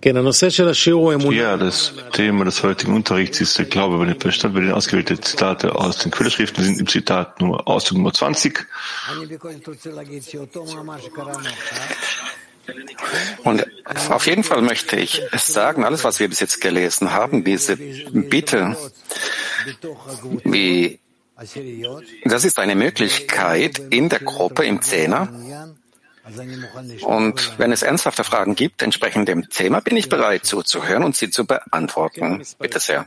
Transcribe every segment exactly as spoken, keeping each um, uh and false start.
Ja, das Thema des heutigen Unterrichts ist der Glaube über den Verstand. Bei den ausgewählten Zitate aus den Quellenschriften sind im Zitat Nummer Auszug Nummer zwanzig. Und auf jeden Fall möchte ich es sagen, alles, was wir bis jetzt gelesen haben, diese Bitte, wie, das ist eine Möglichkeit in der Gruppe, im Zehner. Und wenn es ernsthafte Fragen gibt, entsprechend dem Thema, bin ich bereit zuzuhören und sie zu beantworten. Bitte sehr.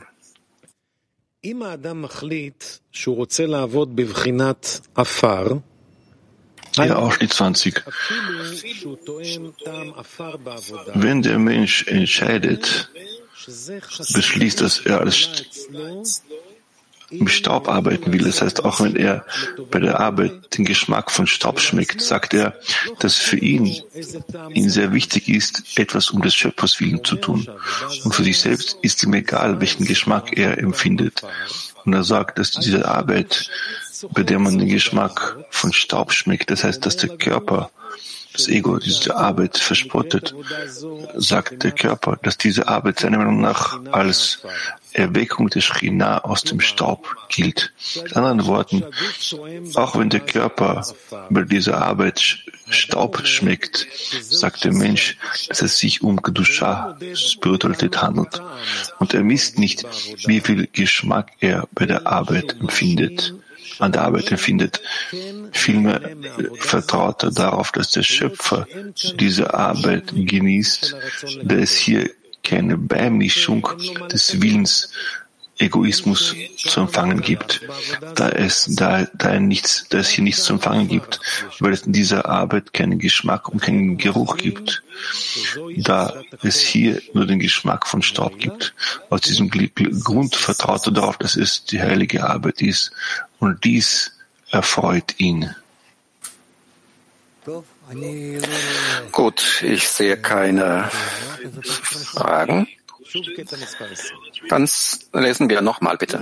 Ja, Ausschnitt zwanzig. Wenn der Mensch entscheidet, beschließt, dass er als im Staub arbeiten will, das heißt, auch wenn er bei der Arbeit den Geschmack von Staub schmeckt, sagt er, dass für ihn, ihn sehr wichtig ist, etwas um des Schöpfers willen zu tun. Und für sich selbst ist ihm egal, welchen Geschmack er empfindet. Und er sagt, dass diese Arbeit, bei der man den Geschmack von Staub schmeckt, das heißt, dass der Körper, das Ego, diese Arbeit verspottet, sagt der Körper, dass diese Arbeit seiner Meinung nach als Erweckung der Schechina aus dem Staub gilt. Mit anderen Worten, auch wenn der Körper bei dieser Arbeit Staub schmeckt, sagt der Mensch, dass es sich um Kedusha, Spiritualität handelt. Und er misst nicht, wie viel Geschmack er bei der Arbeit empfindet. an der Arbeit empfindet. Vielmehr vertraut er darauf, dass der Schöpfer diese Arbeit genießt, da es hier keine Beimischung des Willens, Egoismus zu empfangen gibt, da es, da, da, er nichts, da es hier nichts zu empfangen gibt, weil es in dieser Arbeit keinen Geschmack und keinen Geruch gibt, da es hier nur den Geschmack von Staub gibt. Aus diesem Grund vertraut er darauf, dass es die heilige Arbeit ist, und dies erfreut ihn. Gut, ich sehe keine Fragen. Dann lesen wir nochmal, bitte.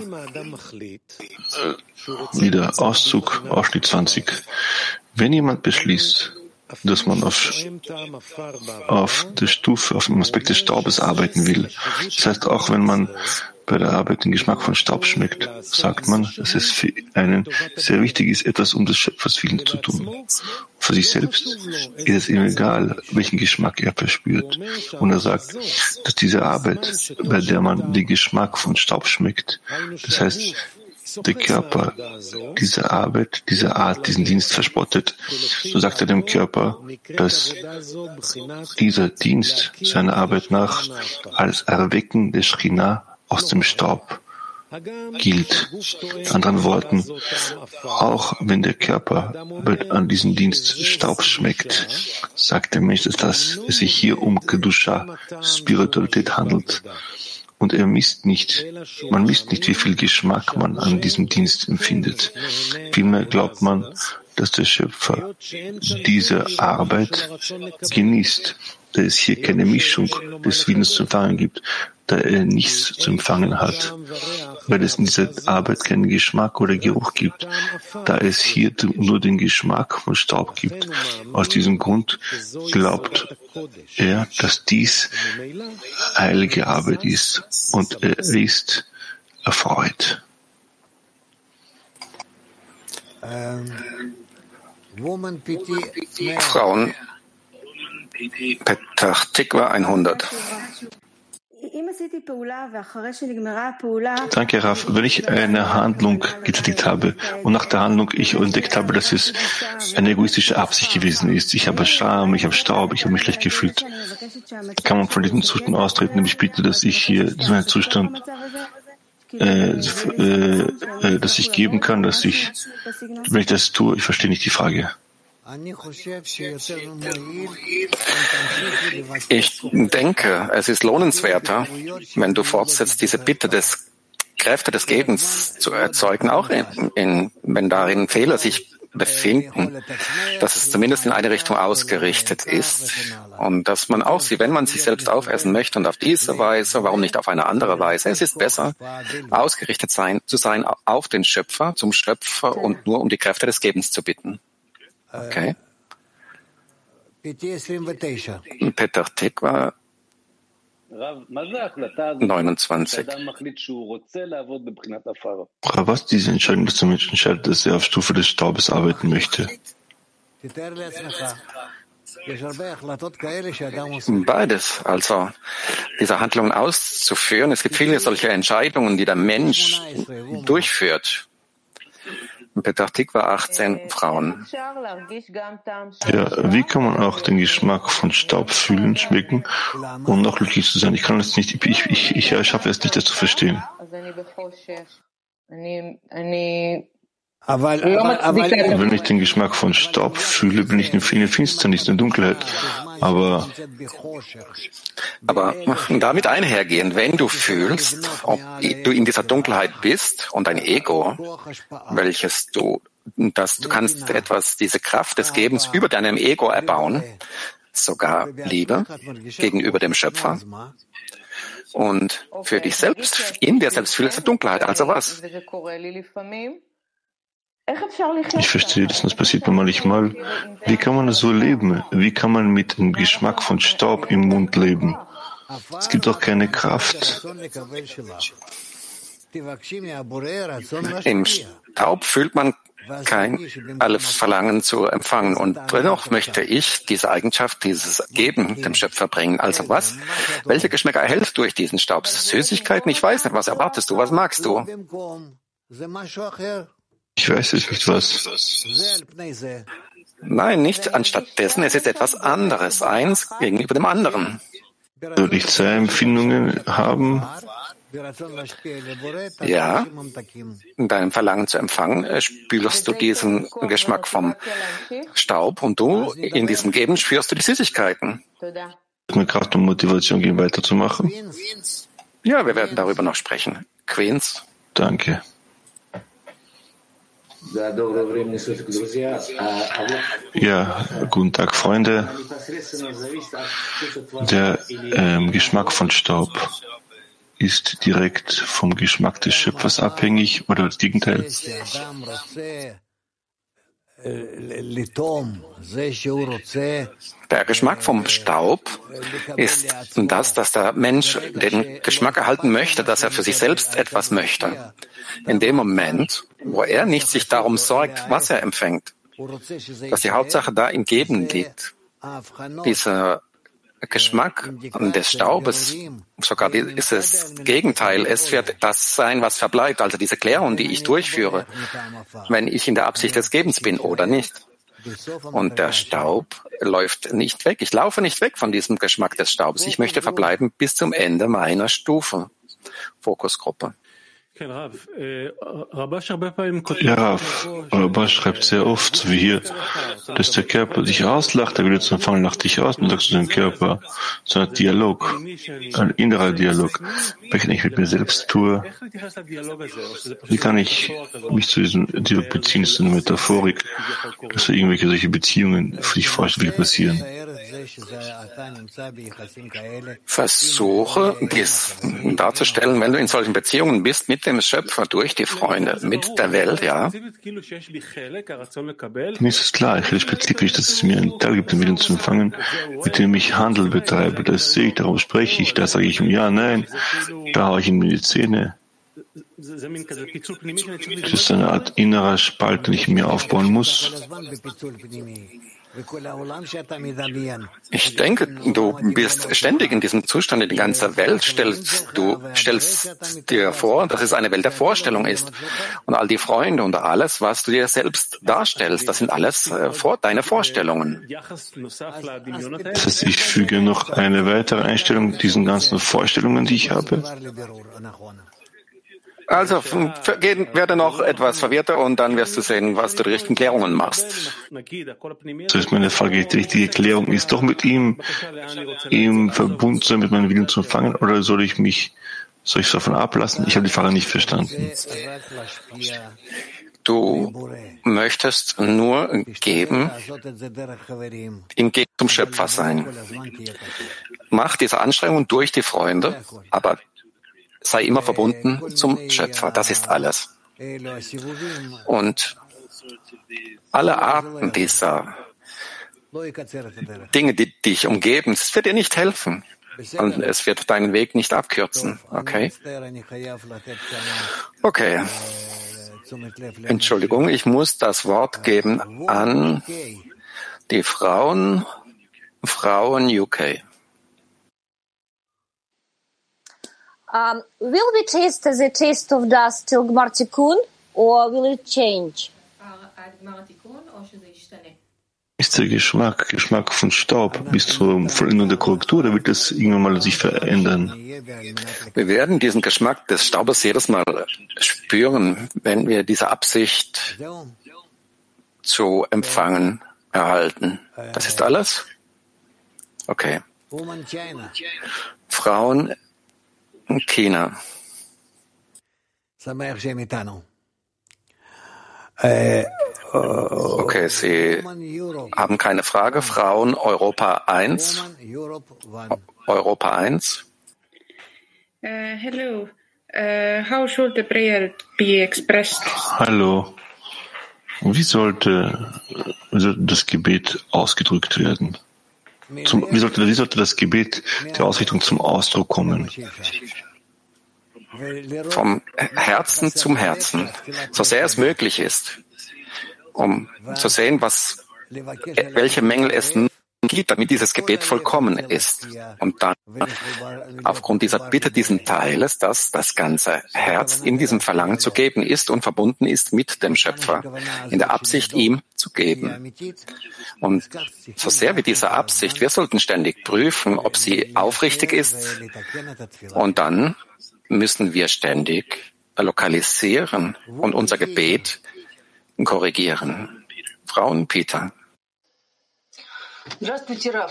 Wieder Auszug, Ausschnitt zwanzig. Wenn jemand beschließt, dass man auf, auf der Stufe, auf dem Aspekt des Staubes arbeiten will, das heißt, auch wenn man bei der Arbeit den Geschmack von Staub schmeckt, sagt man, dass es für einen sehr wichtig ist, etwas um des Schöpfers willen zu tun. Für sich selbst ist es ihm egal, welchen Geschmack er verspürt. Und er sagt, dass diese Arbeit, bei der man den Geschmack von Staub schmeckt, das heißt, der Körper diese Arbeit, diese Art, diesen Dienst verspottet, so sagt er dem Körper, dass dieser Dienst seiner Arbeit nach als Erwecken der Schechina aus dem Staub gilt. In anderen Worten, auch wenn der Körper an diesem Dienst Staub schmeckt, sagt der Mensch, dass es sich hier um Kedusha, Spiritualität handelt. Und er misst nicht, man misst nicht, wie viel Geschmack man an diesem Dienst empfindet. Vielmehr glaubt man, dass der Schöpfer diese Arbeit genießt, da es hier keine Mischung des Willens zu empfangen gibt, da er nichts zu empfangen hat, weil es in dieser Arbeit keinen Geschmack oder Geruch gibt, da es hier nur den Geschmack von Staub gibt. Aus diesem Grund glaubt er, dass dies heilige Arbeit ist, und er ist erfreut. Frauen, Petach Tikva hundert. Danke, Raf. Wenn ich eine Handlung getätigt habe und nach der Handlung ich entdeckt habe, dass es eine egoistische Absicht gewesen ist, ich habe Scham, ich habe Staub, ich habe mich schlecht gefühlt, kann man von diesem Zustand austreten? Ich bitte, dass ich hier so einen Zustand äh, äh, äh, dass ich geben kann, dass ich, wenn ich das tue, ich verstehe nicht die Frage. Ich denke, es ist lohnenswerter, wenn du fortsetzt, diese Bitte des Kräfte des Gebens zu erzeugen, auch in, in, wenn darin Fehler sich befinden, dass es zumindest in eine Richtung ausgerichtet ist und dass man auch sie, wenn man sich selbst aufessen möchte und auf diese Weise, warum nicht auf eine andere Weise, es ist besser, ausgerichtet sein, zu sein auf den Schöpfer, zum Schöpfer und nur um die Kräfte des Gebens zu bitten. Okay. Petach Tikva neunundzwanzig. Was ist diese Entscheidung, dass der Mensch entscheidet, dass er auf Stufe des Staubes arbeiten möchte? Beides, also diese Handlungen auszuführen. Es gibt viele solche Entscheidungen, die der Mensch durchführt. In Petach Tikva achtzehn Frauen. Ja, wie kann man auch den Geschmack von Staub fühlen, schmecken und noch glücklich zu sein? Ich kann es nicht, ich, ich, ich, ich schaffe es nicht, das zu verstehen. Wenn ich den Geschmack von Staub fühle, bin ich in der Finsternis, in der Dunkelheit. Aber, aber damit einhergehen, wenn du fühlst, ob du in dieser Dunkelheit bist und dein Ego, welches du, dass du kannst etwas, diese Kraft des Gebens über deinem Ego erbauen, sogar Liebe gegenüber dem Schöpfer. Und für dich selbst, in dir selbst fühlst du Dunkelheit. Also was? Ich verstehe das, das passiert mir manchmal. Wie kann man so leben? Wie kann man mit dem Geschmack von Staub im Mund leben? Es gibt doch keine Kraft. Im Staub fühlt man kein Verlangen zu empfangen. Und dennoch möchte ich diese Eigenschaft, dieses Geben dem Schöpfer bringen. Also was? Welche Geschmäcker erhältst du durch diesen Staub? Süßigkeiten? Ich weiß nicht. Was erwartest du? Was magst du? Ich weiß es nicht, was. Nein, nicht anstatt dessen. Es ist etwas anderes. Eins gegenüber dem anderen. Soll ich zwei Empfindungen haben? Ja, in deinem Verlangen zu empfangen spürst du diesen Geschmack vom Staub und du in diesem Geben spürst du die Süßigkeiten. Mir Kraft und Motivation geben, weiterzumachen? Ja, wir werden darüber noch sprechen. Queens. Danke. Ja, guten Tag, Freunde. Der ähm, Geschmack von Staub ist direkt vom Geschmack des Schöpfers abhängig oder das Gegenteil? Der Geschmack vom Staub ist das, dass der Mensch den Geschmack erhalten möchte, dass er für sich selbst etwas möchte. In dem Moment, wo er nicht sich darum sorgt, was er empfängt, dass die Hauptsache da im Geben liegt, dieser Geschmack des Staubes, sogar ist das Gegenteil. Es wird das sein, was verbleibt, also diese Klärung, die ich durchführe, wenn ich in der Absicht des Gebens bin oder nicht. Und der Staub läuft nicht weg. Ich laufe nicht weg von diesem Geschmack des Staubes. Ich möchte verbleiben bis zum Ende meiner Stufe. Fokusgruppe. Ja, Rav, Rabba schreibt sehr oft, so wie hier, dass der Körper dich auslacht, der will zu empfangen, lacht dich aus und sagst zu dem Körper, so ein Dialog, ein innerer Dialog, welchen ich mit mir selbst tue. Wie kann ich mich zu diesem Dialog beziehen? Das ist eine Metaphorik, dass da irgendwelche solche Beziehungen für dich vorstellen, wie passieren. Versuche, dies darzustellen, wenn du in solchen Beziehungen bist mit dem Schöpfer, durch die Freunde, mit der Welt, ja. Mir ist es klar, ich rede spezifisch, dass es mir einen Teil gibt, den Willen zu empfangen, mit dem ich Handel betreibe. Das sehe ich, darum spreche ich, da sage ich ihm ja, nein, da haue ich ihm in die Zähne. Das ist eine Art innerer Spalt, den ich mir aufbauen muss. Ich denke, du bist ständig in diesem Zustand, in die ganze Welt stellst, du stellst dir vor, dass es eine Welt der Vorstellung ist. Und all die Freunde und alles, was du dir selbst darstellst, das sind alles äh, vor, deine Vorstellungen. Das heißt, ich füge noch eine weitere Einstellung diesen ganzen Vorstellungen, die ich habe. Also werde noch etwas verwirrter und dann wirst du sehen, was du die richtigen Klärungen machst. Das heißt, meine Frage, die richtige Klärung ist doch mit ihm im Verbund sein, mit meinem Willen zu empfangen, oder soll ich mich, soll ich davon ablassen? Ich habe die Frage nicht verstanden. Du möchtest nur geben, im Gegensatz zum Schöpfer sein. Mach diese Anstrengung durch die Freunde, aber sei immer verbunden zum Schöpfer. Das ist alles. Und alle Arten dieser Dinge, die dich umgeben, das wird dir nicht helfen. und es wird deinen Weg nicht abkürzen. Okay? Okay. Entschuldigung, ich muss das Wort geben an die Frauen, Frauen U K. Um, will we taste the taste of dust till Gmar Tikkun, or will it change? Ist der Geschmack, Geschmack von Staub bis zur Vollendung der Korrektur, oder wird das irgendwann mal sich verändern? Wir werden diesen Geschmack des Staubes jedes Mal spüren, wenn wir diese Absicht zu empfangen erhalten. Das ist alles? Okay. Frauen in China. Okay, Sie haben keine Frage. Frauen Europa eins. Europa eins. Uh, hello. Uh, how should the prayer be expressed? Hallo. Wie sollte das Gebet ausgedrückt werden? Zum, wie, sollte, wie sollte das Gebet der Ausrichtung zum Ausdruck kommen? Vom Herzen zum Herzen, so sehr es möglich ist, um zu sehen, was, welche Mängel es gibt, damit dieses Gebet vollkommen ist. Und dann, aufgrund dieser Bitte, diesen Teiles, dass das ganze Herz in diesem Verlangen zu geben ist und verbunden ist mit dem Schöpfer, in der Absicht, ihm zu geben. Und so sehr wie diese Absicht, wir sollten ständig prüfen, ob sie aufrichtig ist. Und dann müssen wir ständig lokalisieren und unser Gebet korrigieren. Frauen Peter. Ja,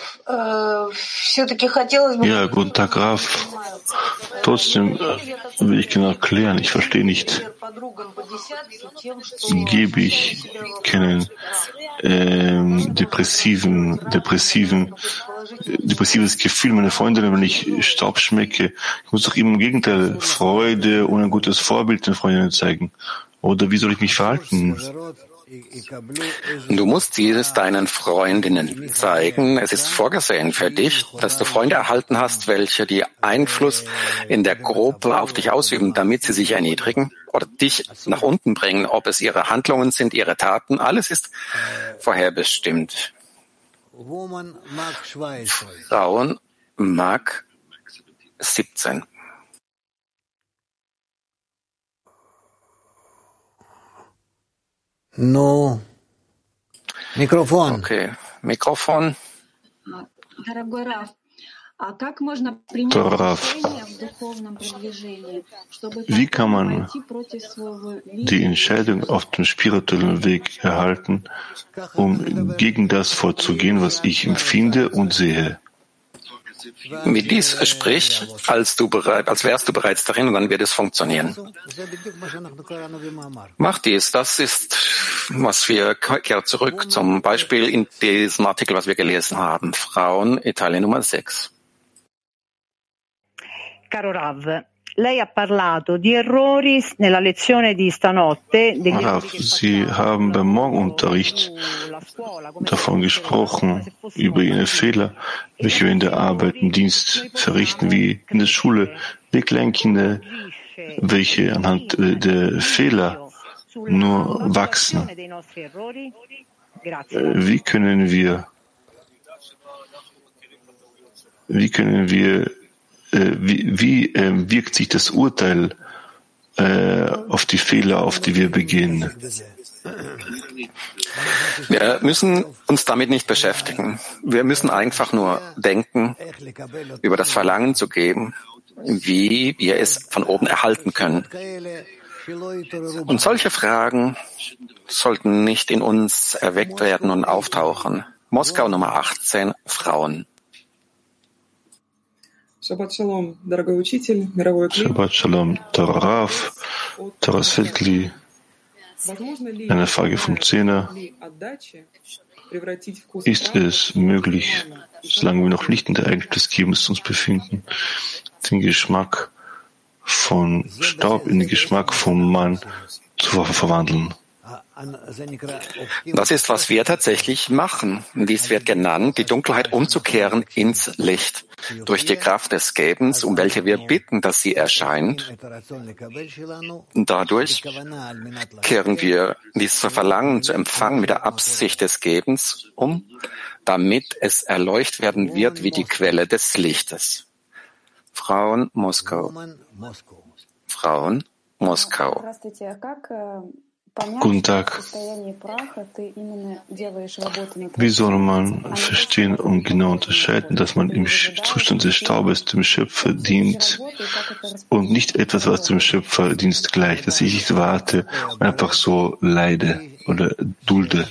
guten Tag, Raf. Trotzdem will ich genau klären, ich verstehe nicht. Gebe ich keinen ähm, depressiven, depressiven, depressives Gefühl meiner Freundin, wenn ich Staub schmecke? Ich muss doch im Gegenteil Freude und ein gutes Vorbild den Freundinnen zeigen. Oder wie soll ich mich verhalten? Du musst dieses deinen Freundinnen zeigen. Es ist vorgesehen für dich, dass du Freunde erhalten hast, welche die Einfluss in der Gruppe auf dich ausüben, damit sie sich erniedrigen oder dich nach unten bringen. Ob es ihre Handlungen sind, ihre Taten, alles ist vorherbestimmt. Frauen Mark siebzehn. No. Mikrofon. Okay, Mikrofon. Rav, wie kann man die Entscheidung auf dem spirituellen Weg erhalten, um gegen das vorzugehen, was ich empfinde und sehe? Mit dies sprich, als du bereit, als wärst du bereits darin, und dann wird es funktionieren. Mach dies, das ist, was wir, kehr zurück zum Beispiel in diesem Artikel, was wir gelesen haben. Frauen, Italien Nummer sechs. Caro Rav, lei ha parlato di errori nella lezione di stanotte. Rav, Sie haben beim Morgenunterricht davon gesprochen, über Ihre Fehler, welche wir in der Arbeit, im Dienst verrichten, wie in der Schule, wie Kleinkinder, welche anhand der Fehler nur wachsen. Wie können wir, wie können wir, wie, wie äh, wirkt sich das Urteil äh, auf die Fehler, auf die wir begehen? Wir müssen uns damit nicht beschäftigen. Wir müssen einfach nur denken, über das Verlangen zu geben, wie wir es von oben erhalten können. Und solche Fragen sollten nicht in uns erweckt werden und auftauchen. Moskau Nummer achtzehn, Frauen. Shabbat Shalom, дорогой учитель, мировой клин. Shabbat Shalom, Rav, Taras Feldli. Eine Frage vom Zehner. Ist es möglich, solange wir noch nicht in der Eigenschaft des Gebens uns befinden, den Geschmack von Staub in den Geschmack vom Mann zu verwandeln? Das ist, was wir tatsächlich machen. Dies wird genannt, die Dunkelheit umzukehren ins Licht. Durch die Kraft des Gebens, um welche wir bitten, dass sie erscheint. Dadurch kehren wir dieses Verlangen zu empfangen mit der Absicht des Gebens um, damit es erleuchtet werden wird wie die Quelle des Lichtes. Frauen Moskau. Frauen Moskau. Guten Tag. Wie soll man verstehen und genau unterscheiden, dass man im Zustand des Staubes dem Schöpfer dient und nicht etwas, was dem Schöpfer Dienst gleicht, dass ich nicht warte und einfach so leide oder dulde?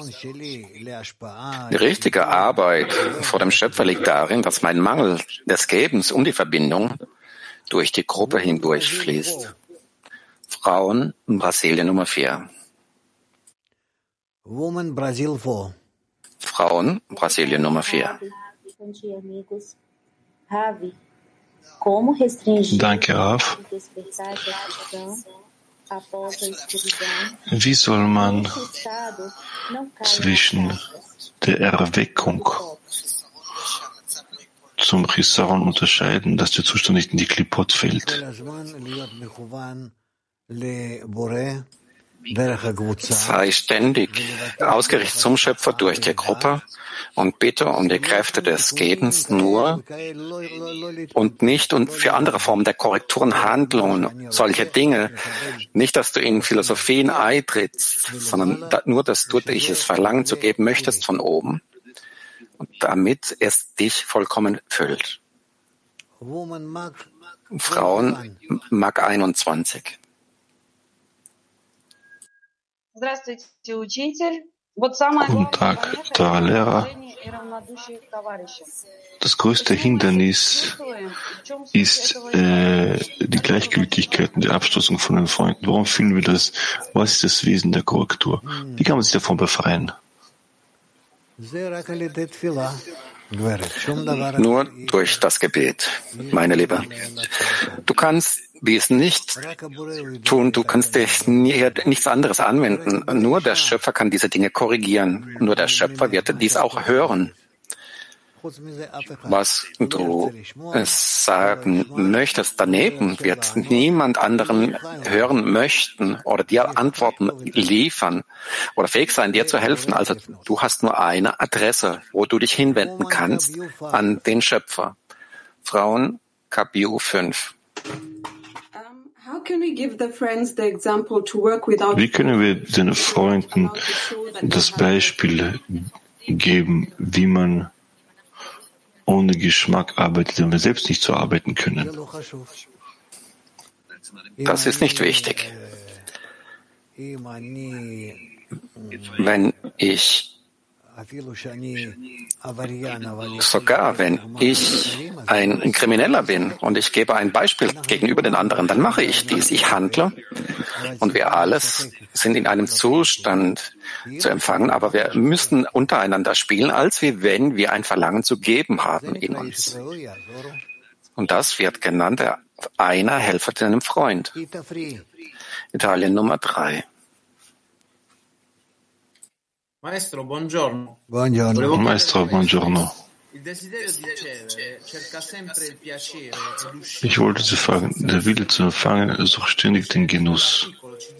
Die richtige Arbeit vor dem Schöpfer liegt darin, dass mein Mangel des Gebens und die Verbindung durch die Gruppe hindurch fließt. Frauen, Brasilien Nummer vier. Woman Brazil four. Frauen, Brasilien Nummer vier. Danke, Rav. Wie soll man zwischen der Erweckung zum Chisaron unterscheiden, dass der Zustand nicht in die Klipot fällt? Sei ständig ausgerichtet zum Schöpfer durch die Gruppe und bitte um die Kräfte des Gebens nur und nicht und für andere Formen der Korrekturen, Handlungen, solche Dinge. Nicht, dass du in Philosophien eintrittst, sondern nur, dass du dieses Verlangen zu geben möchtest von oben, damit es dich vollkommen füllt. Frauen, Mag einundzwanzig. Guten Tag, teurer Lehrer. Das größte Hindernis ist äh, die Gleichgültigkeit und die Abstoßung von den Freunden. Warum fühlen wir das? Was ist das Wesen der Korrektur? Wie kann man sich davon befreien? Nur durch das Gebet, meine Liebe. Du kannst dies nicht tun, du kannst dich nie, nichts anderes anwenden. Nur der Schöpfer kann diese Dinge korrigieren. Nur der Schöpfer wird dies auch hören. Was du sagen möchtest, daneben wird niemand anderen hören möchten oder dir Antworten liefern oder fähig sein, dir zu helfen. Also du hast nur eine Adresse, wo du dich hinwenden kannst an den Schöpfer. Frauen, K B U fünf. Wie können wir den Freunden das Beispiel geben, wie man ohne Geschmack arbeitet, wenn wir selbst nicht so arbeiten können? Das ist nicht wichtig. Wenn ich, sogar wenn ich ein Krimineller bin und ich gebe ein Beispiel gegenüber den anderen, dann mache ich dies. Ich handle und wir alles sind in einem Zustand zu empfangen, aber wir müssen untereinander spielen, als wie wenn wir ein Verlangen zu geben haben in uns. Und das wird genannt, der einer Helfer einem Freund. Italien Nummer drei. Maestro, buongiorno. Buongiorno. Maestro, buongiorno. Ich wollte Sie fragen, der Wille zu empfangen sucht ständig den Genuss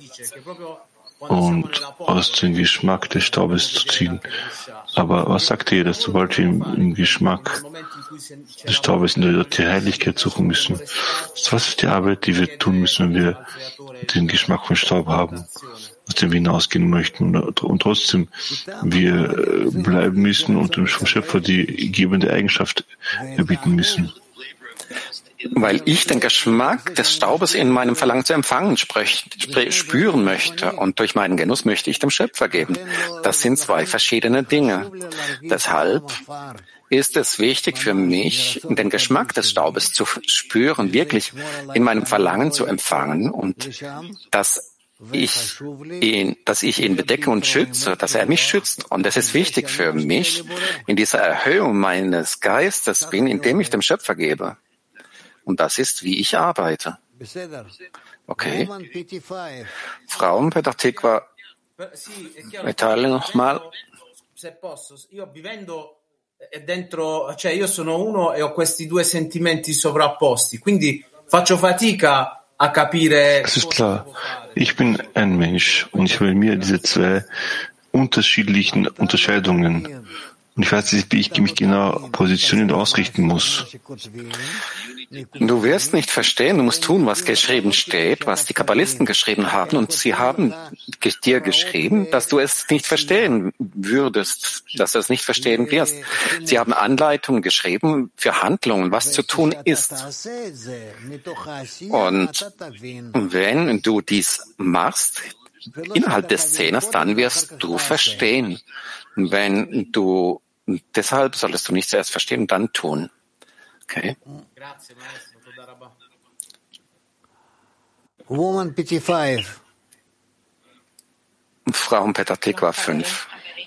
und aus dem Geschmack des Staubes zu ziehen. Aber was sagt ihr, dass sobald wir im, im Geschmack des Staubes in der die Heiligkeit suchen müssen? Was ist die Arbeit, die wir tun müssen, wenn wir den Geschmack von Staub haben, aus dem wir hinausgehen möchten und trotzdem wir bleiben müssen und dem Schöpfer die gebende Eigenschaft erbieten müssen? Weil ich den Geschmack des Staubes in meinem Verlangen zu empfangen sprech, spr- spüren möchte und durch meinen Genuss möchte ich dem Schöpfer geben. Das sind zwei verschiedene Dinge. Deshalb ist es wichtig für mich, den Geschmack des Staubes zu spüren, wirklich in meinem Verlangen zu empfangen und dass ich ihn, dass ich ihn bedecke und schütze, dass er mich schützt. Und es ist wichtig für mich, in dieser Erhöhung meines Geistes bin, indem ich dem Schöpfer gebe. Und das ist, wie ich arbeite. Okay. Frauen Petach Tikva Italien nochmal. Se posso, io vivendo dentro, cioè io sono uno e ho questi due sentimenti sovrapposti, quindi faccio fatica a capire. Es ist klar, ich bin ein Mensch und ich habe in mir diese zwei unterschiedlichen Unterscheidungen. Und ich weiß nicht, wie ich mich genau positionieren und ausrichten muss. Du wirst nicht verstehen, du musst tun, was geschrieben steht, was die Kabbalisten geschrieben haben. Und sie haben dir geschrieben, dass du es nicht verstehen würdest, dass du es nicht verstehen wirst. Sie haben Anleitungen geschrieben für Handlungen, was zu tun ist. Und wenn du dies machst, innerhalb des Zehners, dann wirst du verstehen. Wenn du, deshalb solltest du nicht zuerst verstehen und dann tun. Okay. Woman P T fünf. Frauen Petah Tikva fünf.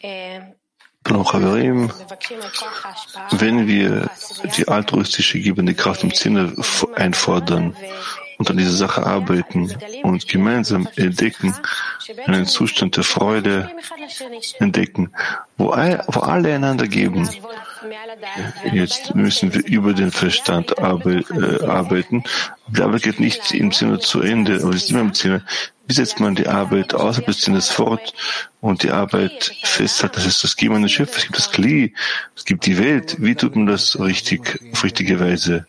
Wenn wir die altruistische gebende Kraft im Zehner einfordern und an dieser Sache arbeiten und gemeinsam entdecken, einen Zustand der Freude entdecken, wo, all, wo alle einander geben. Jetzt müssen wir über den Verstand arbe, äh, arbeiten. Die Arbeit geht nicht im Sinne zu Ende, aber es ist immer im Sinne. Wie setzt man die Arbeit außerhalb des Sinnes fort und die Arbeit festhalten? Das ist das Geben an den Schöpfer, es gibt das Kli, es gibt die Welt. Wie tut man das richtig, auf richtige Weise?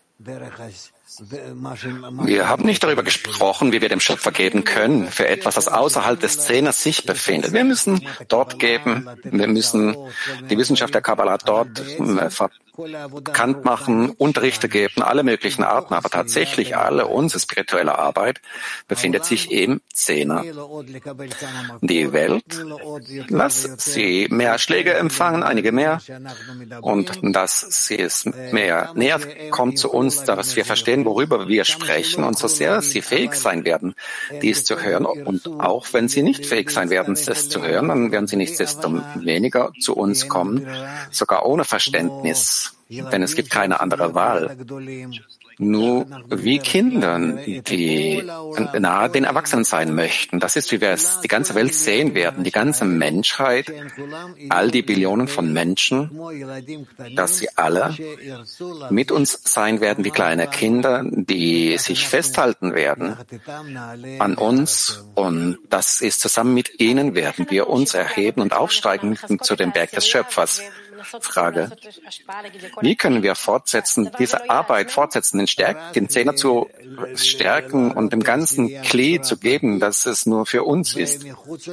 Wir haben nicht darüber gesprochen, wie wir dem Schöpfer geben können für etwas, das außerhalb des Zehners sich befindet. Wir müssen dort geben, wir müssen die Wissenschaft der Kabbalah dort bekannt machen, Unterrichte geben, alle möglichen Arten, aber tatsächlich alle unsere spirituelle Arbeit befindet sich im Zehner. Die Welt, lass sie mehr Schläge empfangen, einige mehr, und dass sie es mehr näher kommt zu uns, dass wir verstehen, worüber wir sprechen, und so sehr sie fähig sein werden, dies zu hören, und auch wenn sie nicht fähig sein werden, das zu hören, dann werden sie nichtsdestoweniger zu uns kommen, sogar ohne Verständnis. Denn es gibt keine andere Wahl. Nur wie Kinder, die nahe den Erwachsenen sein möchten. Das ist, wie wir es die ganze Welt sehen werden, die ganze Menschheit, all die Billionen von Menschen, dass sie alle mit uns sein werden wie kleine Kinder, die sich festhalten werden an uns, und das ist zusammen mit ihnen werden wir uns erheben und aufsteigen zu dem Berg des Schöpfers. Frage: Wie können wir fortsetzen, diese Arbeit fortsetzen, den, Stärk- den Zehner zu stärken und dem ganzen Kli zu geben, dass es nur für uns ist?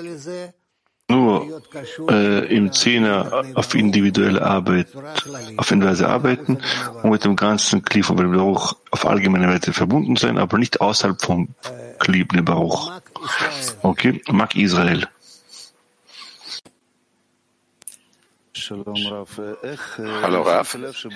Nur äh, im Zehner auf individuelle Arbeit, auf individuelle arbeiten und mit dem ganzen Kli von dem Baruch auf allgemeine Weise verbunden sein, aber nicht außerhalb vom Kli von dem Baruch. Okay, Mag Israel. Hallo Rav.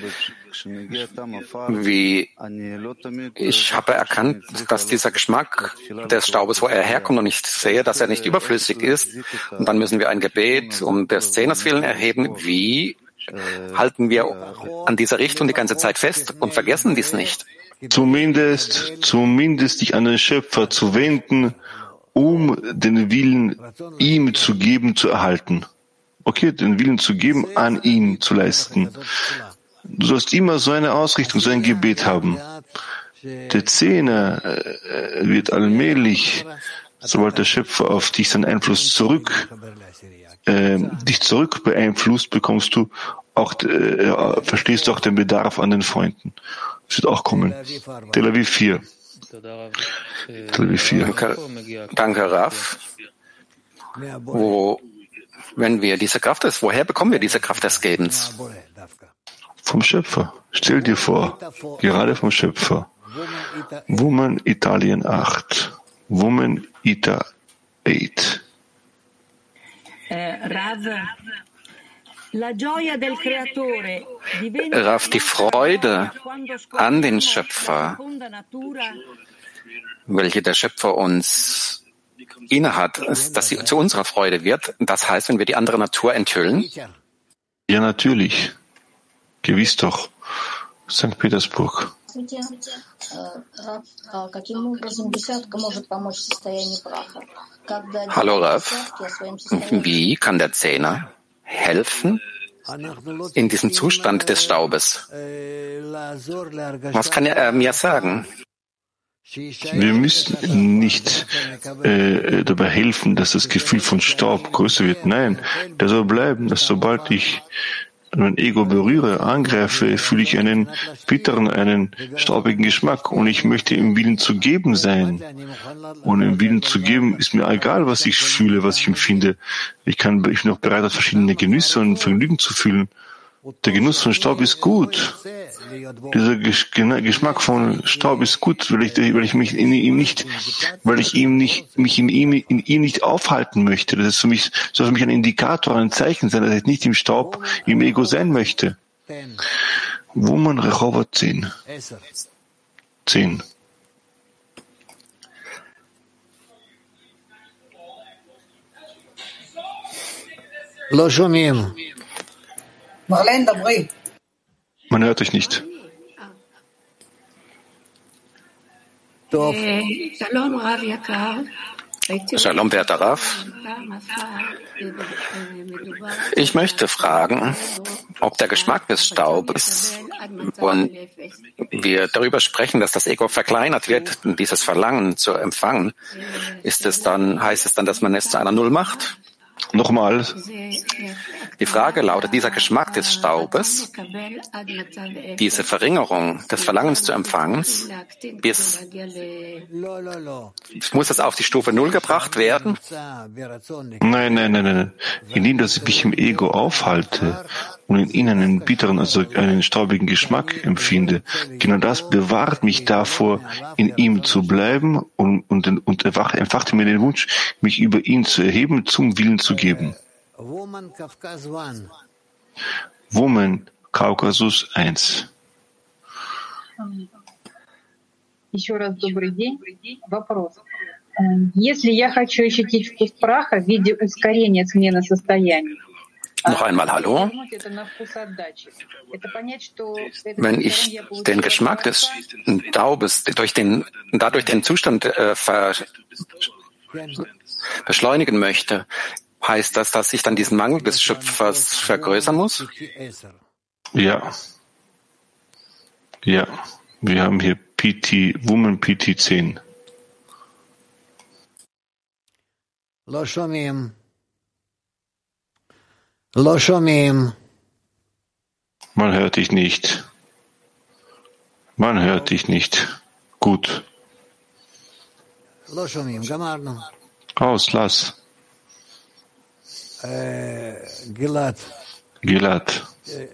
Wie ich habe erkannt, dass dieser Geschmack des Staubes, wo er herkommt, und ich sehe, dass er nicht überflüssig ist, und dann müssen wir ein Gebet um des Zehners willen erheben. Wie halten wir an dieser Richtung die ganze Zeit fest und vergessen dies nicht? Zumindest, zumindest dich an den Schöpfer zu wenden, um den Willen ihm zu geben, zu erhalten. Okay, den Willen zu geben, an ihn zu leisten. Du sollst immer so eine Ausrichtung, so ein Gebet haben. Der Zehner äh, wird allmählich, sobald der Schöpfer auf dich seinen Einfluss zurück, äh, dich zurück beeinflusst, bekommst du auch, äh, verstehst du auch den Bedarf an den Freunden. Das wird auch kommen. Tel Aviv vier. Tel Aviv vier. Danke, danke Rav. Wo Wenn wir diese Kraft ist, woher bekommen wir diese Kraft des Gebens? Vom Schöpfer. Stell dir vor, gerade vom Schöpfer. Woman Italien acht. Woman Ita acht. Rav, die Freude an den Schöpfer, welche der Schöpfer uns innehat, dass sie zu unserer Freude wird. Das heißt, wenn wir die andere Natur enthüllen? Ja, natürlich. Gewiss doch. Sankt Petersburg. Hallo Rav, wie kann der Zehner helfen in diesem Zustand des Staubes? Was kann er mir sagen? Wir müssen nicht äh, dabei helfen, dass das Gefühl von Staub größer wird. Nein, der soll bleiben, dass sobald ich mein Ego berühre, angreife, fühle ich einen bitteren, einen staubigen Geschmack und ich möchte im Willen zu geben sein. Und im Willen zu geben ist mir egal, was ich fühle, was ich empfinde. Ich kann, ich bin auch bereit, verschiedene Genüsse und Vergnügen zu fühlen. Der Genuss von Staub ist gut. Dieser Geschmack von Staub ist gut, weil ich, weil ich mich in ihm nicht, weil ich ihm nicht, mich in ihm, in ihm nicht aufhalten möchte. Das ist für mich, soll für mich ein Indikator, ein Zeichen sein, dass ich nicht im Staub, im Ego sein möchte. Woman Rehova zehn. Zehn. Lo shomim. Man hört euch nicht. Shalom, werter Rav. Ich möchte fragen, ob der Geschmack des Staubes, und wir darüber sprechen, dass das Ego verkleinert wird, dieses Verlangen zu empfangen, ist es dann, heißt es dann, dass man es zu einer Null macht? Nochmal. Die Frage lautet, dieser Geschmack des Staubes, diese Verringerung des Verlangens zu empfangen, bis, muss es auf die Stufe Null gebracht werden? Nein, nein, nein, nein. Indem, dass ich mich im Ego aufhalte und in ihnen einen bitteren, also einen staubigen Geschmack empfinde, genau das bewahrt mich davor, in ihm zu bleiben und, und, und entfachte mir den Wunsch, mich über ihn zu erheben, zum Willen zu geben. Woman, Kaukasus eins. Еще раз добрый день. Вопрос. Если я хочу ощутить вкус праха в виде ускорения смены состояний, Noch einmal Hallo. Wenn ich den Geschmack des Staubes durch den, dadurch den Zustand äh, ver, beschleunigen möchte, heißt das, dass ich dann diesen Mangel des Schöpfers vergrößern muss? Ja. Ja. Wir haben hier P T, Woman P T zehn. Lo shomim. Lo shomim. Man hört dich nicht. Man hört dich nicht. Gut. Lo shomim. Gamarnu. Aus, lass. Gilad. Gilad.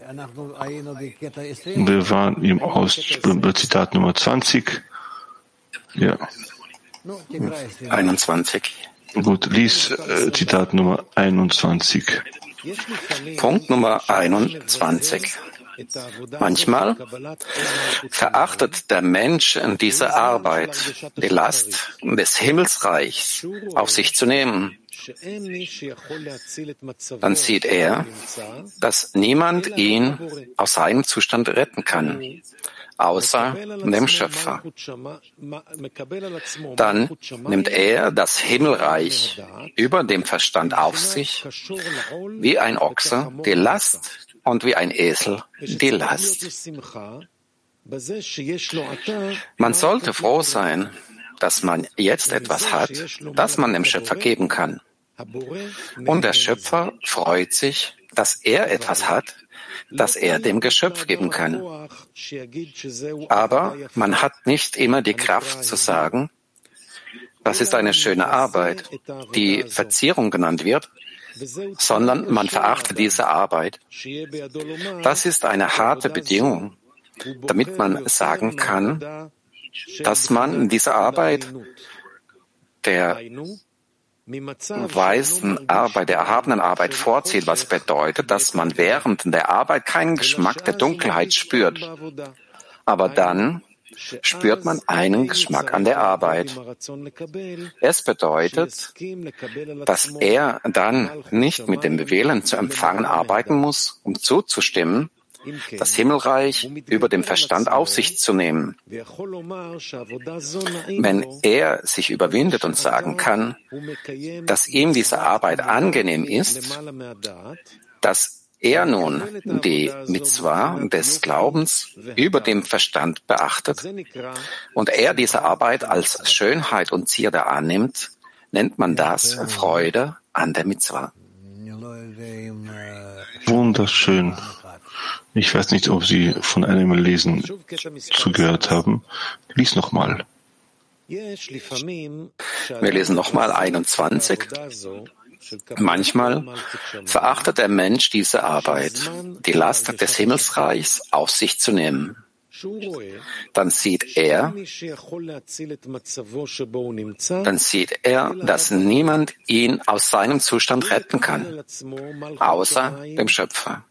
Wir waren im Aus, Zitat Nummer zwanzig. Ja. einundzwanzig. Gut, lies äh, Zitat Nummer einundzwanzig. Punkt Nummer einundzwanzig. Manchmal verachtet der Mensch diese Arbeit, die Last des Himmelsreichs auf sich zu nehmen. Dann sieht er, dass niemand ihn aus seinem Zustand retten kann, außer dem Schöpfer. Dann nimmt er das Himmelreich über dem Verstand auf sich, wie ein Ochse die Last und wie ein Esel die Last. Man sollte froh sein, dass man jetzt etwas hat, das man dem Schöpfer geben kann. Und der Schöpfer freut sich, dass er etwas hat, das er dem Geschöpf geben kann. Aber man hat nicht immer die Kraft zu sagen, das ist eine schöne Arbeit, die Verzierung genannt wird, sondern man verachtet diese Arbeit. Das ist eine harte Bedingung, damit man sagen kann, dass man diese Arbeit der weisen Arbeit, der erhabenen Arbeit vorzieht, was bedeutet, dass man während der Arbeit keinen Geschmack der Dunkelheit spürt. Aber dann spürt man einen Geschmack an der Arbeit. Es bedeutet, dass er dann nicht mit dem Befehlen zu empfangen arbeiten muss, um zuzustimmen, das Himmelreich über dem Verstand auf sich zu nehmen. Wenn er sich überwindet und sagen kann, dass ihm diese Arbeit angenehm ist, dass er nun die Mitzwa des Glaubens über dem Verstand beachtet und er diese Arbeit als Schönheit und Zierde annimmt, nennt man das Freude an der Mitzwa. Wunderschön. Ich weiß nicht, ob Sie von einem Lesen zugehört haben. Lies nochmal. Wir lesen nochmal einundzwanzig. Manchmal verachtet der Mensch diese Arbeit, die Last des Himmelsreichs auf sich zu nehmen. Dann sieht er, dann sieht er, dass niemand ihn aus seinem Zustand retten kann, außer dem Schöpfer.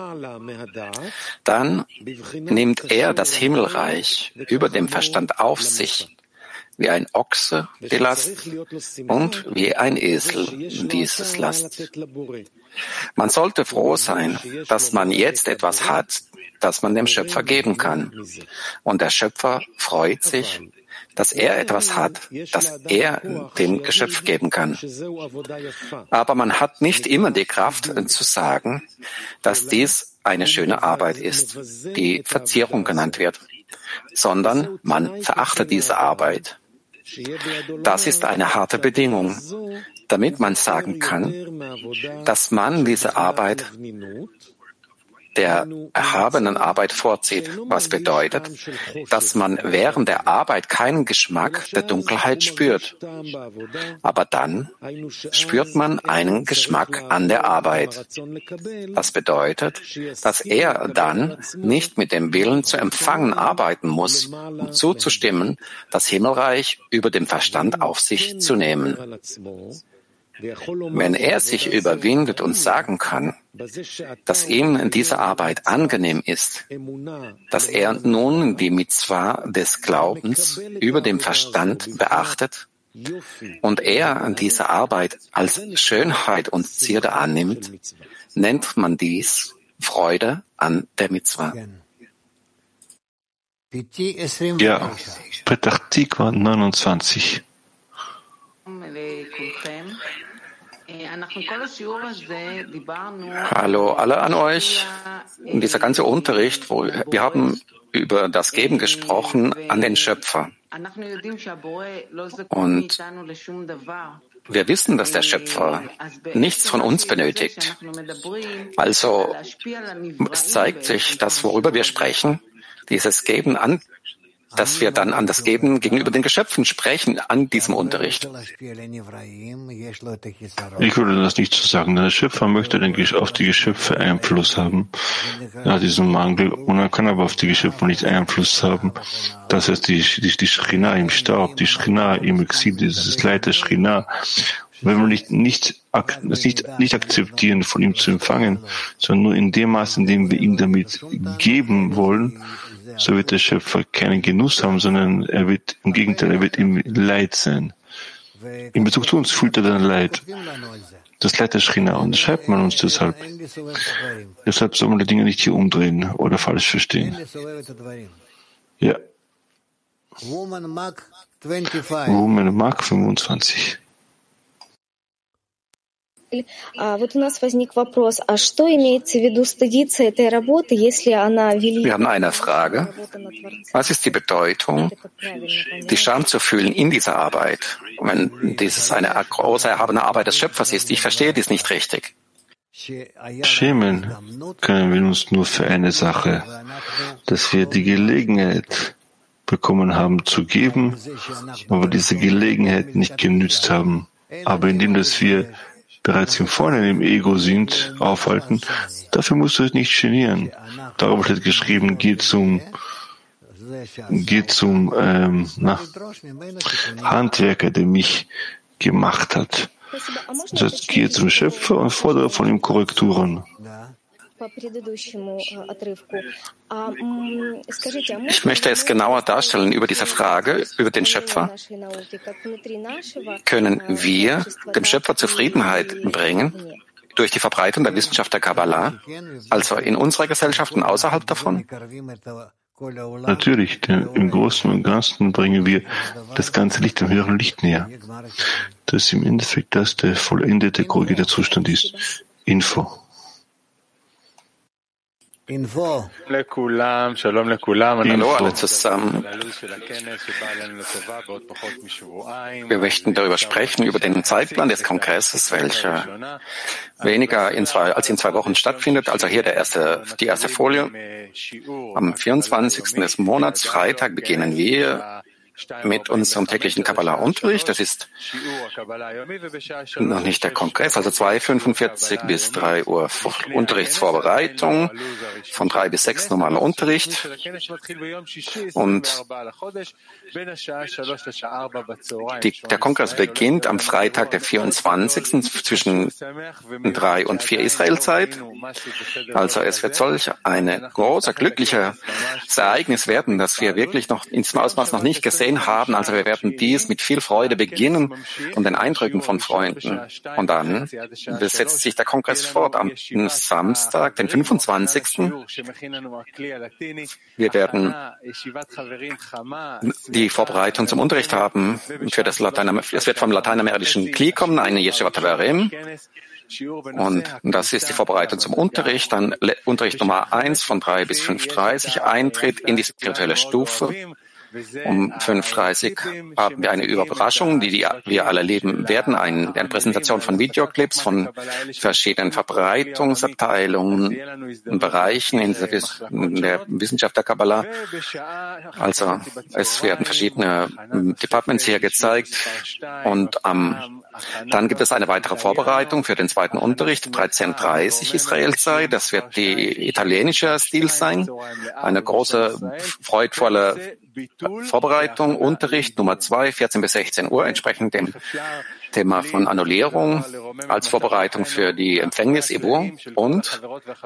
Dann nimmt er das Himmelreich über dem Verstand auf sich, wie ein Ochse die Last und wie ein Esel dieses Last. Man sollte froh sein, dass man jetzt etwas hat, das man dem Schöpfer geben kann. Und der Schöpfer freut sich, dass er etwas hat, das er dem Geschöpf geben kann. Aber man hat nicht immer die Kraft zu sagen, dass dies eine schöne Arbeit ist, die Verzierung genannt wird, sondern man verachtet diese Arbeit. Das ist eine harte Bedingung, damit man sagen kann, dass man diese Arbeit der erhabenen Arbeit vorzieht, was bedeutet, dass man während der Arbeit keinen Geschmack der Dunkelheit spürt. Aber dann spürt man einen Geschmack an der Arbeit. Das bedeutet, dass er dann nicht mit dem Willen zu empfangen arbeiten muss, um zuzustimmen, das Himmelreich über dem Verstand auf sich zu nehmen. Wenn er sich überwindet und sagen kann, dass ihm diese Arbeit angenehm ist, dass er nun die Mitzwa des Glaubens über dem Verstand beachtet und er diese Arbeit als Schönheit und Zierde annimmt, nennt man dies Freude an der Mitzwa. Ja, Petach Tikva neunundzwanzig. Hallo alle an euch. Dieser ganze Unterricht, wo wir haben über das Geben gesprochen an den Schöpfer. Und wir wissen, dass der Schöpfer nichts von uns benötigt. Also es zeigt sich, dass worüber wir sprechen, dieses Geben an, dass wir dann an das Geben gegenüber den Geschöpfen sprechen an diesem Unterricht. Ich würde das nicht so sagen. Der Schöpfer möchte auf die Geschöpfe Einfluss haben. Er hat diesen Mangel und er kann aber auf die Geschöpfe nicht Einfluss haben. Das heißt, die, die, die Schrina im Staub, die Schrina im Exil, dieses Leid der Schrina, wenn wir nicht, nicht, nicht, nicht akzeptieren, von ihm zu empfangen, sondern nur in dem Maß, in dem wir ihm damit geben wollen, so wird der Schöpfer keinen Genuss haben, sondern er wird, im Gegenteil, er wird ihm Leid sein. In Bezug zu uns fühlt er dann Leid. Das Leid der Schrina. Und das schreibt man uns deshalb. Deshalb soll man die Dinge nicht hier umdrehen oder falsch verstehen. Ja. Woman Mark fünfundzwanzig. Вот у нас возник вопрос, а что имеется в виду стыдиться этой работы, если она велика? Wir haben eine Frage. Was ist die Bedeutung, die Scham zu fühlen in dieser Arbeit, wenn dieses eine große, erhabene Arbeit des Schöpfers ist? Ich verstehe dies nicht richtig. Schämen können wir uns nur für eine Sache, dass wir die Gelegenheit bekommen haben zu geben, aber diese Gelegenheit nicht genützt haben. Aber indem, dass wir bereits im Vorne im Ego sind, aufhalten, dafür musst du dich nicht genieren. Darüber steht geschrieben, geh zum, geh zum ähm, na, Handwerker, der mich gemacht hat. Das heißt, gehe zum Schöpfer und fordere von ihm Korrekturen. Ich möchte es genauer darstellen über diese Frage, über den Schöpfer. Können wir dem Schöpfer Zufriedenheit bringen durch die Verbreitung der Wissenschaft der Kabbalah, also in unserer Gesellschaft und außerhalb davon? Natürlich, denn im Großen und Ganzen bringen wir das ganze Licht dem höheren Licht näher. Dass im Endeffekt das der vollendete, korrigierte Zustand ist. Info. Info. Hallo alle zusammen. Wir möchten darüber sprechen, über den Zeitplan des Kongresses, welcher weniger in zwei, als in zwei Wochen stattfindet. Also hier der erste, die erste Folie. Am vierundzwanzigsten des Monats, Freitag, beginnen wir mit unserem täglichen Kabbalah-Unterricht. Das ist noch nicht der Kongress, also zwei Uhr fünfundvierzig bis drei Uhr Unterrichtsvorbereitung, von drei bis sechs normaler Unterricht. Und die, der Kongress beginnt am Freitag, der vierundzwanzigsten zwischen drei und vier Israelzeit. Also es wird solch ein großer, glückliches Ereignis werden, das wir wirklich noch in diesem Ausmaß noch nicht gesehen haben. Also wir werden dies mit viel Freude beginnen und den Eindrücken von Freunden. Und dann setzt sich der Kongress fort am Samstag, den fünfundzwanzigsten Wir werden die Vorbereitung zum Unterricht haben. Für das Latein, es wird vom lateinamerikanischen Kli kommen, eine Yeshivat Haverim. Und das ist die Vorbereitung zum Unterricht. Dann Unterricht Nummer eins von drei bis fünf Uhr dreißig, Eintritt in die spirituelle Stufe. Um fünf Uhr dreißig haben wir eine Überraschung, die, die wir alle erleben werden, eine, eine Präsentation von Videoclips von verschiedenen Verbreitungsabteilungen und Bereichen in der, in der Wissenschaft der Kabbalah. Also es werden verschiedene Departments hier gezeigt und ähm, dann gibt es eine weitere Vorbereitung für den zweiten Unterricht, dreizehn Uhr dreißig Israelzeit. Das wird die italienische Stil sein, eine große, freudvolle Vorbereitung, Unterricht Nummer zwei, vierzehn bis sechzehn Uhr, entsprechend dem Thema von Annullierung als Vorbereitung für die Empfängnis Ibur und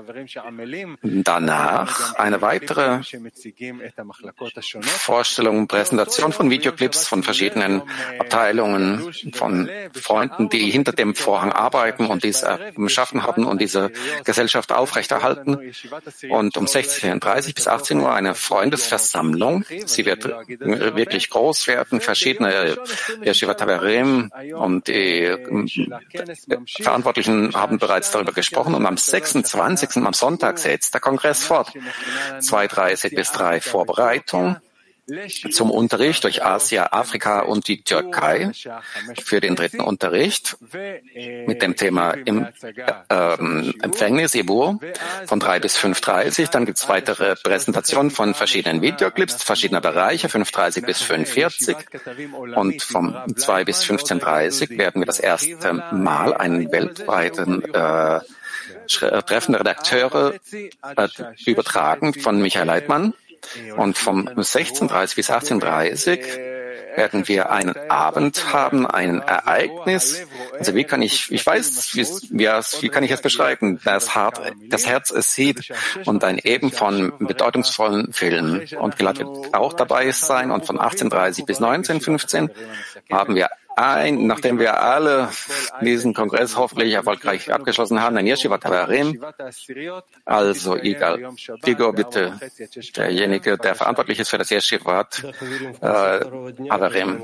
danach eine weitere Vorstellung, Präsentation von Videoclips von verschiedenen Abteilungen, von Freunden, die hinter dem Vorhang arbeiten und dies geschaffen haben und diese Gesellschaft aufrechterhalten. Und um sechzehn Uhr dreißig bis achtzehn Uhr eine Freundesversammlung. Sie wird wirklich groß werden, verschiedene Yeshivat Haverim und die Verantwortlichen haben bereits darüber gesprochen. Und am sechsundzwanzigsten am Sonntag setzt der Kongress fort. zwei Uhr dreißig bis drei Vorbereitung zum Unterricht durch Asien, Afrika und die Türkei für den dritten Unterricht mit dem Thema im, äh, Empfängnis, Ibur, von drei bis fünf Uhr dreißig. Dann gibt es weitere Präsentationen von verschiedenen Videoclips, verschiedener Bereiche, fünf Uhr dreißig bis fünf Uhr vierzig. Und vom zwei bis fünfzehn Uhr dreißig werden wir das erste Mal einen weltweiten äh, Treffen der Redakteure äh, übertragen von Michael Leitmann. Und vom sechzehn Uhr dreißig bis achtzehn Uhr dreißig werden wir einen Abend haben, ein Ereignis. Also wie kann ich, ich weiß, wie, wie kann ich es beschreiben? Das, Hart, das Herz es sieht und ein eben von bedeutungsvollen Film. Und Gilad wird auch dabei sein. Und von achtzehn Uhr dreißig bis neunzehn Uhr fünfzehn haben wir ein, nachdem wir alle diesen Kongress hoffentlich erfolgreich abgeschlossen haben, ein Yeshivat Haverim. Also, egal. Igor, bitte, derjenige, der verantwortlich ist für das Yeshivat äh, Haverim.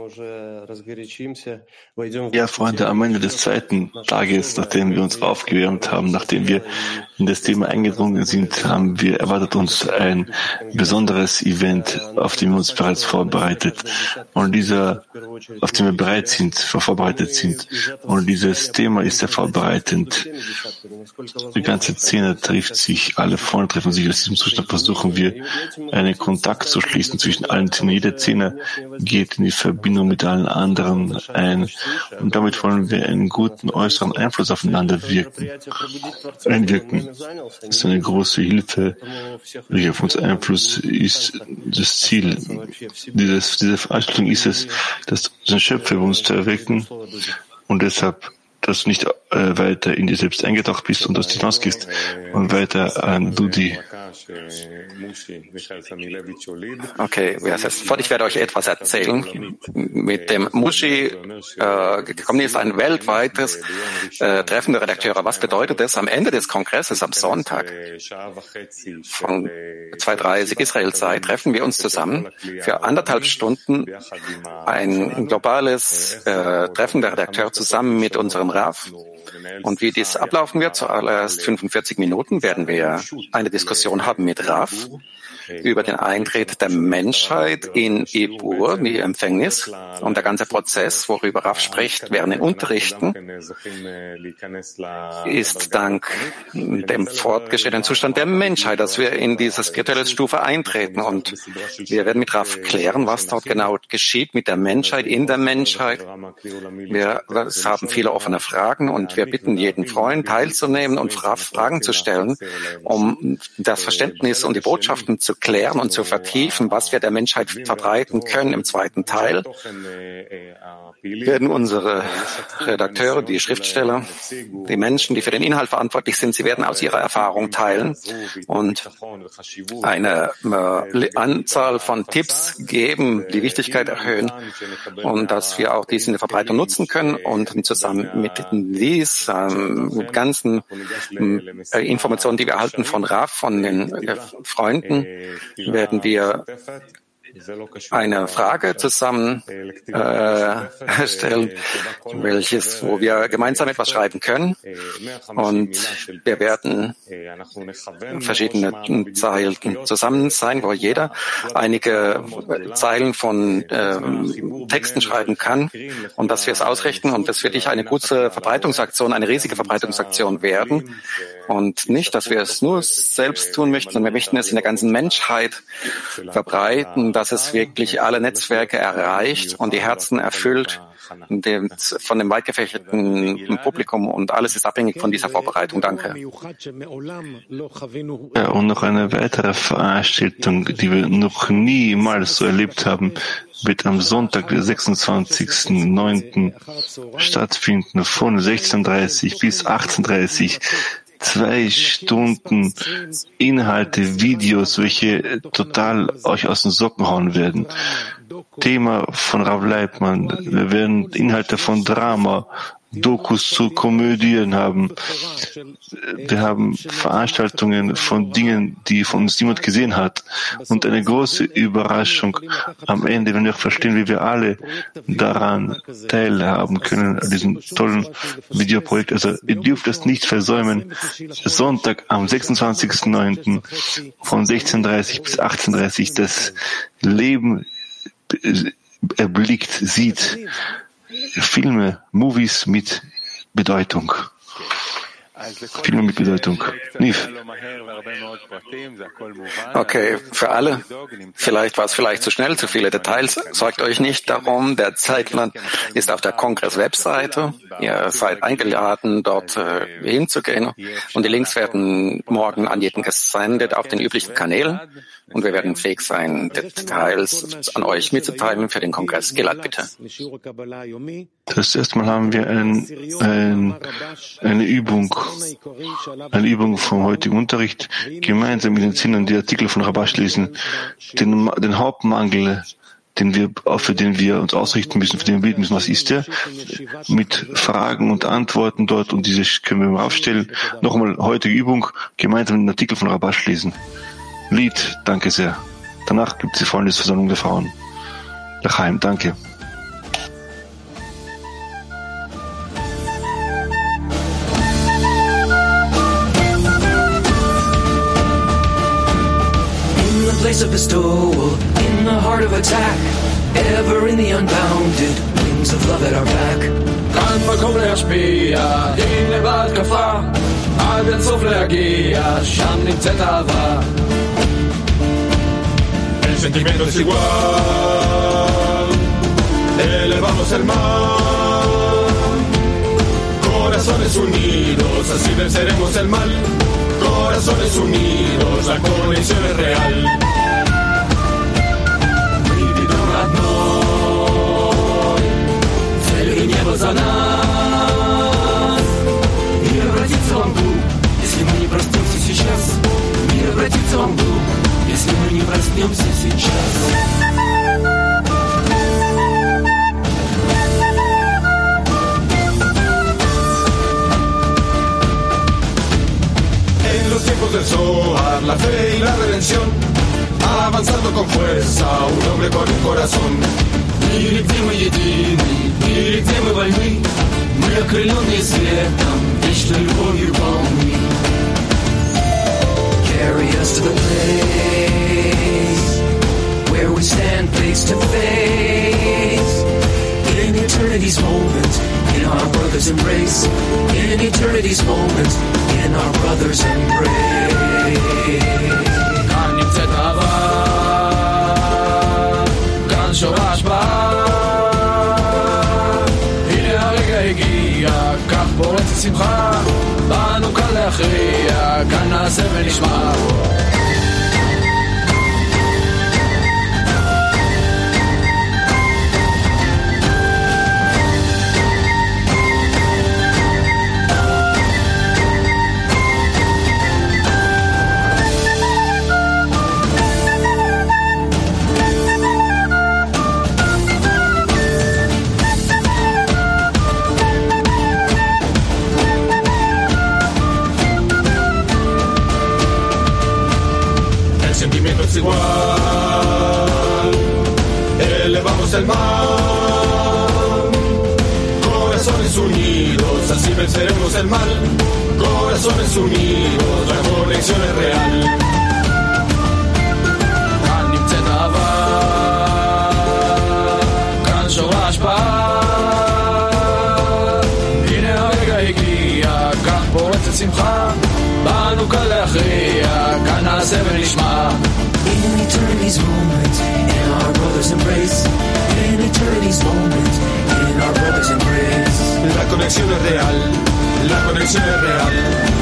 Ja, Freunde, am Ende des zweiten Tages, nachdem wir uns aufgewärmt haben, nachdem wir in das Thema eingedrungen sind, haben wir erwartet uns ein besonderes Event, auf dem wir uns bereits vorbereitet. Und dieser, auf dem wir bereit sind, vorbereitet sind. Und dieses Thema ist sehr vorbereitend. Die ganze Szene trifft sich, alle vorne treffen sich. Aus diesem Zustand versuchen wir, einen Kontakt zu schließen zwischen allen Szenen. Jede Szene geht in die Verbindung mit allen anderen ein. Und damit wollen wir einen guten äußeren Einfluss aufeinander wirken, einwirken. Das ist eine große Hilfe, welche auf uns Einfluss ist. Das Ziel dieses, dieser Veranstaltung ist es, dass unsere Schöpfer uns zu erwecken und deshalb, dass du nicht äh, weiter in dir selbst eingetaucht bist und aus dir hinausgehst und weiter an du die Okay, wer ist jetzt? Ich werde euch etwas erzählen. Mit dem Mushi äh, gekommen ist ein weltweites äh, Treffen der Redakteure. Was bedeutet das? Am Ende des Kongresses am Sonntag von zwei Uhr dreißig Israelzeit treffen wir uns zusammen für anderthalb Stunden, ein globales äh, Treffen der Redakteure zusammen mit unserem Rav. Und wie dies ablaufen wird, zuallererst fünfundvierzig Minuten werden wir eine Diskussion haben mit Rav über den Eintritt der Menschheit in Ibur, die Empfängnis, und der ganze Prozess, worüber Rav spricht während den Unterrichten, ist dank dem fortgeschrittenen Zustand der Menschheit, dass wir in diese spirituelle Stufe eintreten. Und wir werden mit Rav klären, was dort genau geschieht mit der Menschheit, in der Menschheit. Wir haben viele offene Fragen und wir bitten jeden Freund teilzunehmen und Rav Fragen zu stellen, um das Verständnis und die Botschaften zu klären und zu vertiefen, was wir der Menschheit verbreiten können. Im zweiten Teil werden unsere Redakteure, die Schriftsteller, die Menschen, die für den Inhalt verantwortlich sind, sie werden aus ihrer Erfahrung teilen und eine äh, Anzahl von Tipps geben, die Wichtigkeit erhöhen und dass wir auch dies in der Verbreitung nutzen können und zusammen mit dies, ähm, mit ganzen äh, Informationen, die wir erhalten von Rav, von den äh, Freunden, werden wir eine Frage zusammen äh, stellen, welches, wo wir gemeinsam etwas schreiben können. Und wir werden verschiedene Zeilen zusammen sein, wo jeder einige Zeilen von äh, Texten schreiben kann und dass wir es ausrichten und das wird eine gute Verbreitungsaktion, eine riesige Verbreitungsaktion werden. Und nicht, dass wir es nur selbst tun möchten, sondern wir möchten es in der ganzen Menschheit verbreiten, dass es wirklich alle Netzwerke erreicht und die Herzen erfüllt von dem weit gefächerten Publikum und alles ist abhängig von dieser Vorbereitung. Danke. Ja, und noch eine weitere Veranstaltung, die wir noch niemals so erlebt haben, wird am Sonntag, der sechsundzwanzigsten neunten stattfinden, von sechzehn Uhr dreißig bis achtzehn Uhr dreißig. Zwei Stunden Inhalte, Videos, welche total euch aus den Socken hauen werden. Thema von Rav Leibman. Wir werden Inhalte von Drama, Dokus zu Komödien haben. Wir haben Veranstaltungen von Dingen, die von uns niemand gesehen hat. Und eine große Überraschung am Ende, wenn wir verstehen, wie wir alle daran teilhaben können, an diesem tollen Videoprojekt. Also ihr dürft das nicht versäumen. Sonntag am sechsundzwanzigsten neunten von sechzehn Uhr dreißig bis achtzehn Uhr dreißig das Leben erblickt, sieht. Filme, Movies mit Bedeutung. Filme mit Bedeutung. Niv. Okay, für alle. Vielleicht war es vielleicht zu schnell, zu viele Details. Sorgt euch nicht darum. Der Zeitplan ist auf der Kongress-Webseite. Ihr seid eingeladen, dort äh, hinzugehen. Und die Links werden morgen an jeden gesendet auf den üblichen Kanälen. Und wir werden fähig sein, Details an euch mitzuteilen für den Kongress. Gilad, bitte. Das erste Mal haben wir ein, ein, eine Übung, eine Übung vom heutigen Unterricht, gemeinsam mit den Zinnern die Artikel von Rabash lesen, den, den Hauptmangel, den wir, für den wir uns ausrichten müssen, für den wir beten müssen, was ist der? Mit Fragen und Antworten dort und diese können wir mal aufstellen. Nochmal heutige Übung, gemeinsam den Artikel von Rabash lesen. Lied, danke sehr. Danach gibt es die Freundesversammlung der Frauen. L'chaim, danke. In the place of bestowal, in the heart of attack, ever in the unbounded wings of love at our back. כאן מקום להשפיע, הנה בהתקפה, עד אין סוף להגיע, שם נמצאת אהבה. El sentimiento es igual, elevamos el mal, corazones unidos, así venceremos el mal, corazones unidos, la conexión es real. Приведем родной, целый небо за нас, мир обратится в Амгу, если мы не простимся сейчас, мир обратится в Амгу. la fe y la redención, avanzando con fuerza, un hombre con un corazón. Невидимый единый, невидимый войны, мы окрыленные светом, вечной любовью полны. Carry us to the place where we stand face to face in eternity's moment, in our brother's embrace, in eternity's moment, in our brother's embrace. כאן נמצאת אהבה, כאן שורש בה, הנה הרגע הגיע, כך פורצת שמחה, באנו כאן להכריע, כאן נעשה ונשמע. Igual, elevamos el mal, corazones unidos, así venceremos el mal, corazones unidos, la conexión es real. כאן נמצאת אהבה, כאן שורש בה, הנה הרגע הגיע, כך פורצת שמחה, באנו כאן להכריע, כאן נעשה ונשמע. In eternity's moment, in our brother's embrace. In eternity's moment, in our brother's embrace. La conexión es real, la conexión es real.